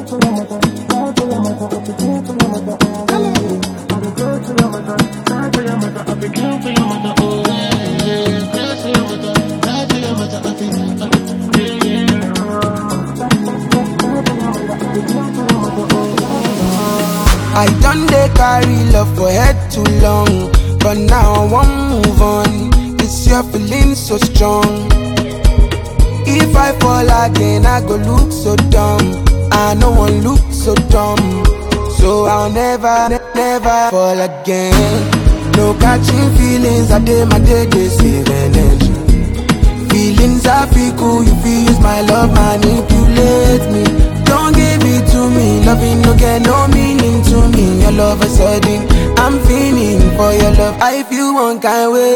I done dey carry love for head too long, but now I won't move on. This year feeling so strong. If I fall again, I go look so dumb. I no one look so dumb, so I'll never fall again. No catching feelings, I day my day save energy. Feelings I feel cool, you feel use my love manipulate me. Don't give it to me, loving no get no meaning to me. Your love is sudden, I'm feeling for your love. I feel one kind way.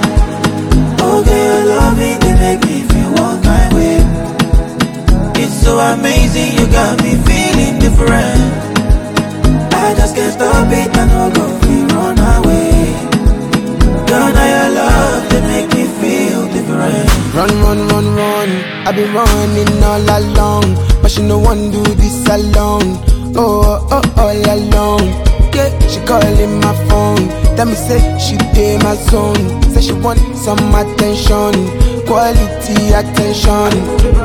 Okay, your loving they make me feel one kind way. It's so amazing, you got me feeling different. I just can't stop it, I no go feel run away. Girl, now your love they make me feel different. Run, I've been running all along, but she no one do this alone. Oh, all alone. Yeah, she calling my phone, tell me say she dey my zone. Say she want some attention, quality attention.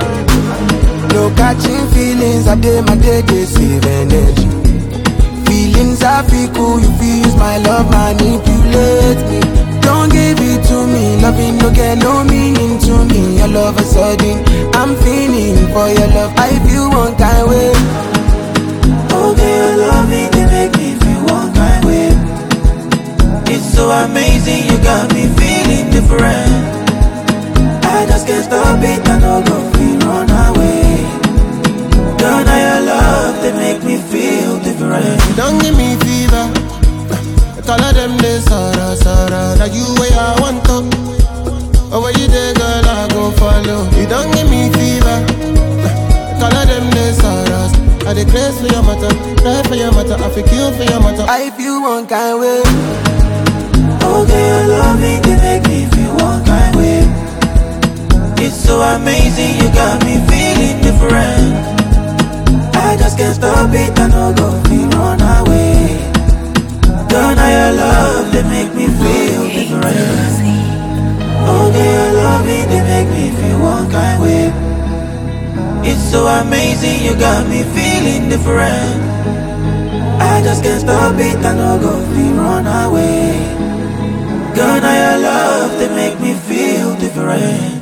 No catching feelings, I day my day save energy. Feelings I feel cool, you feel use my love manipulate me. Don't give it to me, loving no get no meaning to me. Your love is sudden, I'm feeling for your love. I feel one kind way. Okay, your loving they make me feel one kind way. It's so amazing, you got me feeling different. I just can't stop it, I no go feel run away. Girl, now your love they make me feel different. Don't give me fever. Call of them they Sara. Now you way I want to. Over you there, girl, I go follow. You don't give me fever. Call of them they Sara. I dey craze for your matter, die for your matter, I feel kill for your matter. I feel one kind way. Okay, your loving they make me feel one kind way. It's so amazing, you got me feeling different. I just can't stop it, I no go feel run away. Girl, now your love, they make me feel different. Okay, your loving, they make me feel one kind way. It's so amazing, you got me feeling different. I just can't stop it, I no go feel run away. Girl, now your love, they make me feel different.